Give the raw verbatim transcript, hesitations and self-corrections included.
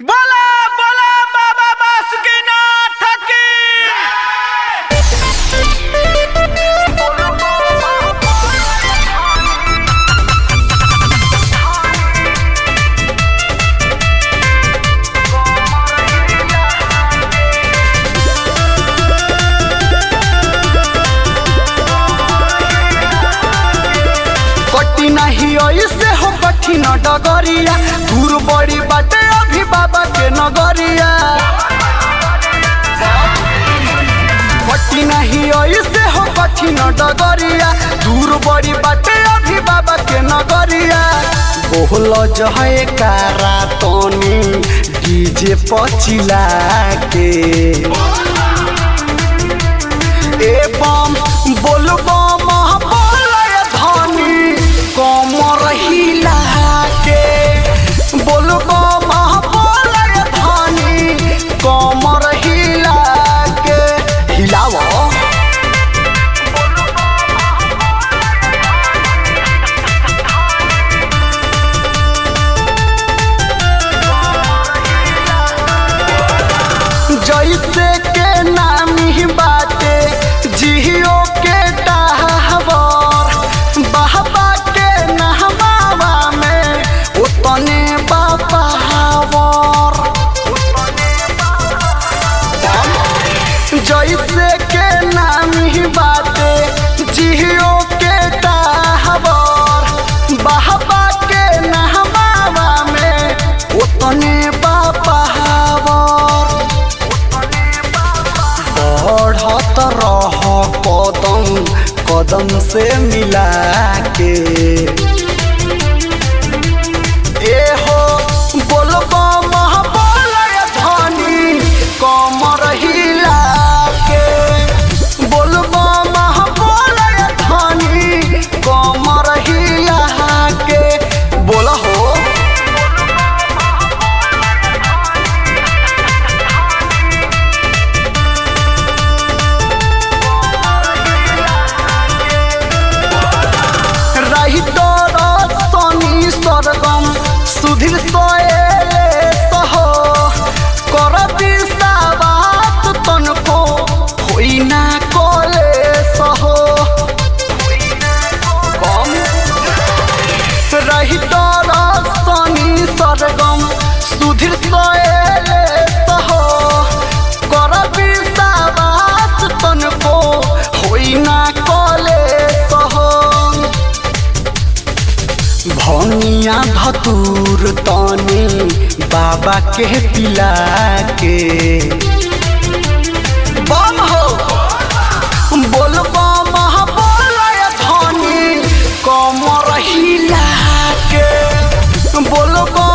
बोला बोला बाबा बासुकीनाथ की। कटी नहीं ऐसे हो कठिन डगरिया, दूर बड़ी बाटे अभी बाबा के नगरिया। कटी नहीं ऐसे हो कठिन डगरिया, दूर बड़ी बाटे अभी बाबा के नगरिया। बोल जहे कारा तनी डीजे पचिला के ए बम बोल बम बोल धनी कमर हिला के, बोल बम बोल धनी कमर हिला के। हिलाव जैसे के नामी बाटे जियो के टावर, बाबा के नहबावा में उतने बापावर। जैसे के नामी बाटे जियो के टावर, बाबा के नहबावा में उतने बापावर। बढ़त रह कदम कदम से मिला के ए हो बोल बम बोल धनी कमर हिला के, बोल बम बोल धनी कमर हिला के। बोल हो सरगम सुधीर सोएले सहो कर विश्वास तनको होई ना कोले सहो। कम रही तोर सनी सरगम सुधीर सोएले सहो कर विश्वास तनको होई ना कोले सहो। भनिया धतूर तनी बाबा के पिला के बम हो बोल बम बोल धनी कमर हिला के, बोल बम